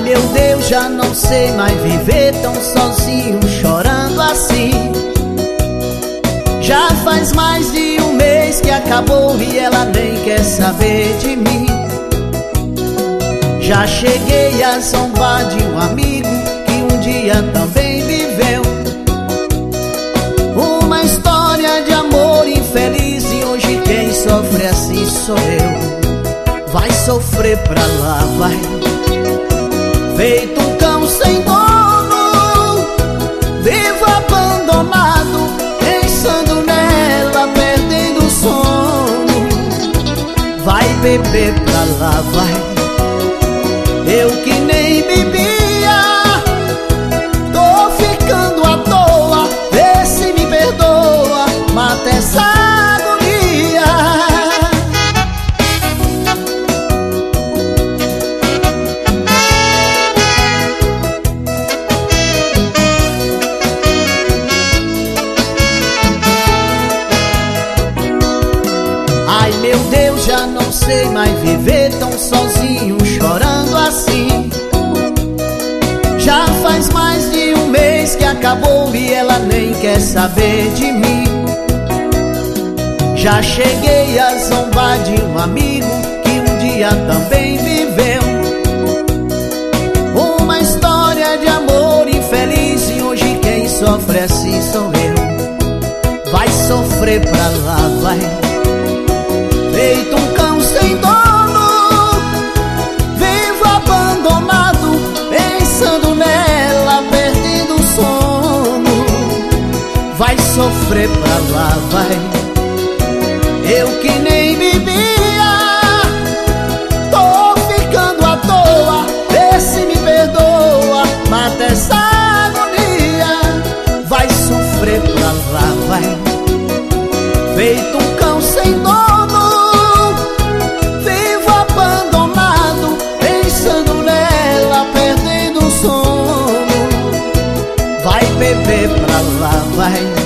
meu Deus, já não sei mais viver tão sozinho, chorando assim. Já faz mais de um mês que acabou e ela nem quer saber de mim. Já cheguei a zombar de um amigo que um dia também viveu uma história de amor infeliz, e hoje quem sofre assim sou eu. Vai sofrer pra lá, vai, feito um cão sem dono, vivo abandonado, pensando nela, perdendo o sono. Vai beber pra lá, vai, eu que nem bebia, tô ficando à toa, vê se me perdoa, mata essa agonia. Ai meu Deus, já não sei mais viver tão sozinho, chorando assim. Já faz mais de um mês que acabou e ela nem quer saber de mim. Já cheguei a zombar de um amigo que um dia também viveu uma história de amor infeliz, e hoje quem sofre assim sou eu. Vai sofrer pra lá, vai, feito um cão sem dono, vivo abandonado, pensando nela, perdendo o sono. Vai sofrer pra lá, vai, eu que nem bebia, tô ficando à toa, vê se me perdoa, mata essa agonia. Vai sofrer pra lá, vai, feito um cão sem dono, vivo abandonado, pensando nela, perdendo o sono. Vai beber pra lá, vai,